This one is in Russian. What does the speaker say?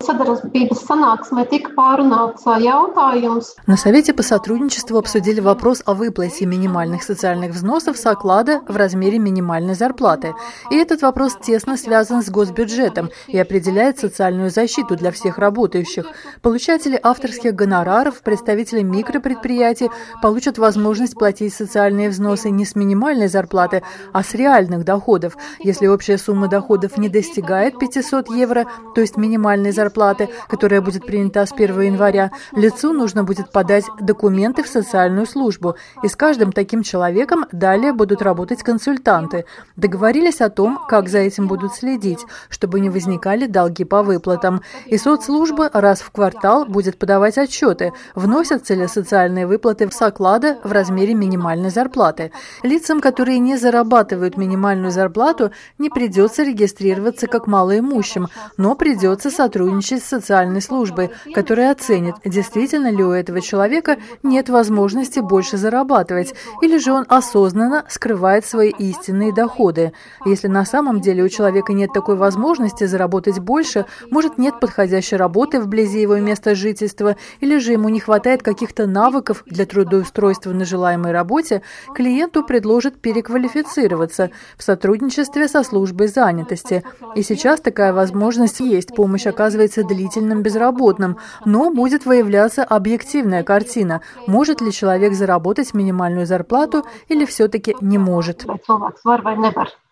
sadarbības sanāksmē tika pārunāts jautājums. На Совете по сотрудничеству обсудили вопрос о выплате минимальных социальных взносов с оклада в размере минимальной зарплаты. И этот вопрос тесно связан с госбюджетом и определяет социальную защиту для всех работающих. Получатели авторских гонораров, представители микропредприятий получат возможность платить социальные взносы не с минимальной зарплаты, а с реальных доходов. Если общая сумма доходов не достигает 500 евро, то есть минимальной зарплаты, которая будет принята с 1 января, лицу нужно будет подать документы в социальную службу. И с каждым таким человеком далее будут работать консультанты. Договорились о том, как за этим будут следить, чтобы не возникали долги по выплатам. И соцслужба раз в квартал будет подавать отчеты, вносятся ли социальные выплаты с оклада в размере минимальной зарплаты. Лицам, которые не зарабатывают минимальную зарплату, не придется регистрироваться как малоимущим, но придется сотрудничать с социальной службой, которая оценит, действительно ли у этого человека нет возможности больше зарабатывать, или же он осознанно скрывает свои истинные доходы. Если на самом деле у человека нет такой возможности заработать больше, может, нет подходящей работы вблизи его места жительства, или же ему не хватает каких-то навыков для трудоустройства на желаемой работе, клиенту предложат переквалифицироваться в сотрудничестве со службой занятости. И сейчас такая возможность есть. Помощь оказывается длительным безработным, но будет выявляться объективная картина, может ли человек заработать минимальную зарплату или все-таки не может.